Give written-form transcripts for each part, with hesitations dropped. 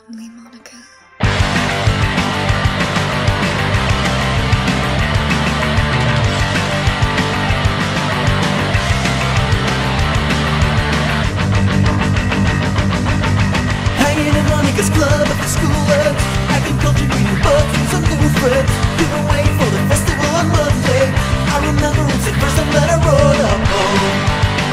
Only Monica. Hanging in Monica's club after school ends, acting culture, reading books with some new friends. We were waiting for the festival on Monday. I remember it's the first time that I rode up home.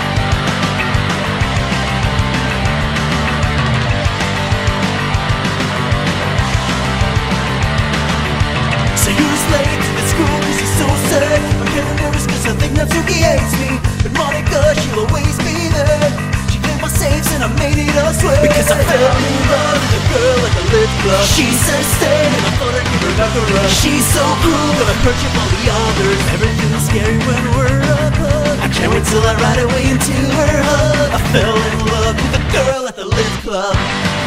Late at school cause he's so sad. I'm getting nervous cause I think Natsuki hates me. But Monica, she'll always be there. She cleaned my safes and I made it all swear. Because I fell in love with a girl at the lit club. She said stay and I thought I'd give her back a rub. She's so cool but I purchased all the others. Everything's scary when we're apart. I can't wait till I ride away into her hug. I fell in love with a girl at the lit club.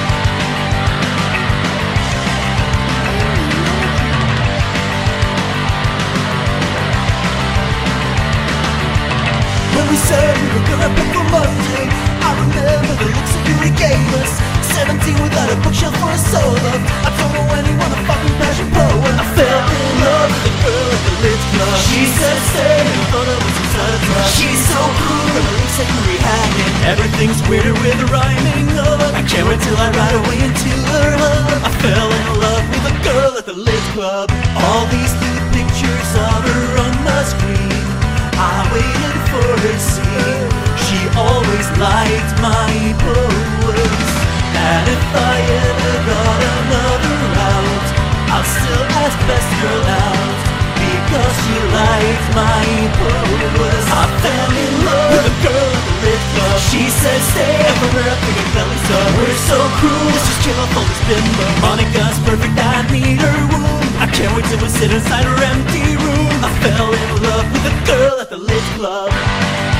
When we said we were gonna pick for Monday, I remember the looks that you gave us. 17 without a bookshelf for a solo. I don't know anyone a fucking passion pro. And I fell in love with a girl at the lit club. She said stay and I thought I was inside a club. She's so cool and the links that you're hanging. Everything's weirder with the rhyming of it. I can't wait till I ride away into her hug. I fell in love with a girl at the lit club. All these new pictures of her on my screen, I waited for her scene. She always liked my pose. And if I ever got another out, I'll still ask best girl out, because she liked my pose. I fell in love with a girl at the lit club. She said stay, and from her I figured belly stuff. We're so cruel, let's just chill off all this bimbo. Monica's perfect, I need her womb. I can't wait till we sit inside her empty room. I fell in love with a girl at the lit club.